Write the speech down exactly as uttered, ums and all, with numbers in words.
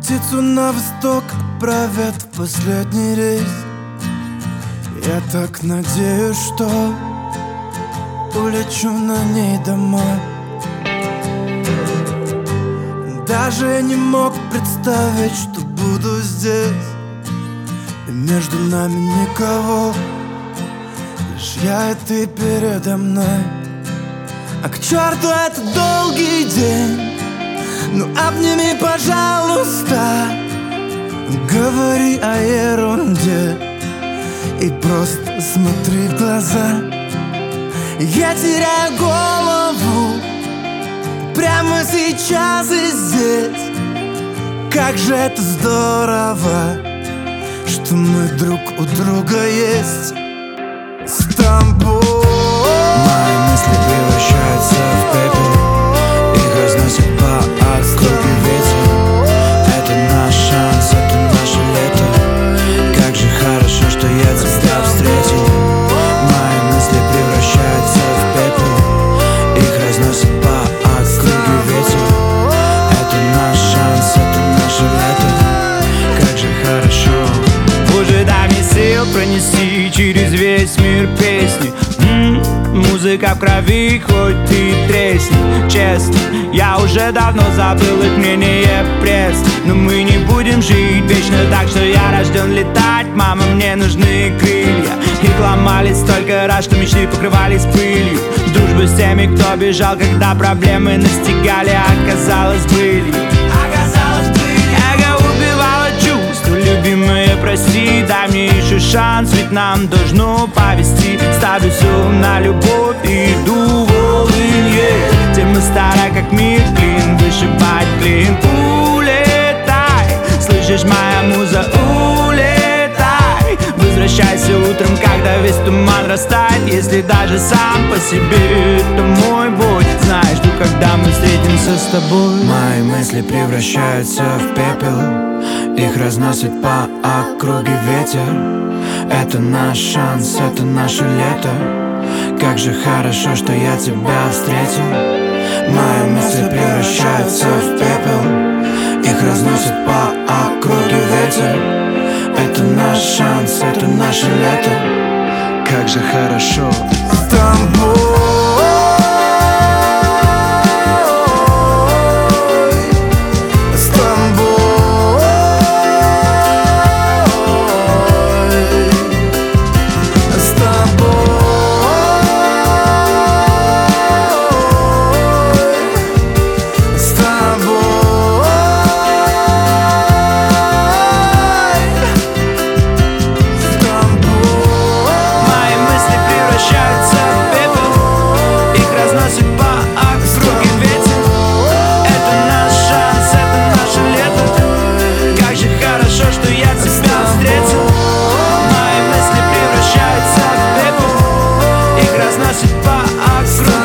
птицу на восток отправят в последний рейс. Я так надеюсь, что улечу на ней домой. Даже не мог представить, что буду здесь, и между нами никого, лишь я и ты передо мной. А к черту это долгий день, ну обними, пожалуйста, говори о ерунде и просто смотри в глаза. Я теряю голову прямо сейчас и здесь. Как же это здорово, что мы друг у друга есть. С тобой мои мысли превращаются в пепел, их разносит по округе ветер. Это наш шанс, это наше лето. Как же хорошо, что я тебя встретил. Мои мысли превращаются в пепел, их разносит по округе ветер. Это наш шанс, это наше лето. Как же хорошо. Боже, дай мне сил пронести через весь мир песни. М-м, музыка в крови, хоть ты тресни. Честно, я уже давно забыл их мнение пресс. Но мы не будем жить вечно, так что я рожден летать. Мама, мне нужны крылья. Их ломались столько раз, что мечты покрывались пылью. Дружба с теми, кто бежал, когда проблемы настигали, оказалось былью. Эго убивало чувства, любимые, прости. Дай мне еще шанс, ведь нам должно повести. Ставлю все на любовь и иду волын, yeah. Тема старая, как мир, клин, вышибать клин. Улетай, слышишь, моя муза, улетай. Возвращайся утром, когда весь туман растает. Если даже сам по себе, это мой бой. Знаешь, что когда мы встретимся с тобой. Мои мысли превращаются в пепел, их разносит по округе ветер. Это наш шанс, это наше лето. Как же хорошо, что я тебя встретил. Мои мысли превращаются в пепел, их разносит по округе ветер. Это наш шанс, это наше лето. Как же хорошо. с тобой. Мои мысли превращаются в пепел, их разносит по округе.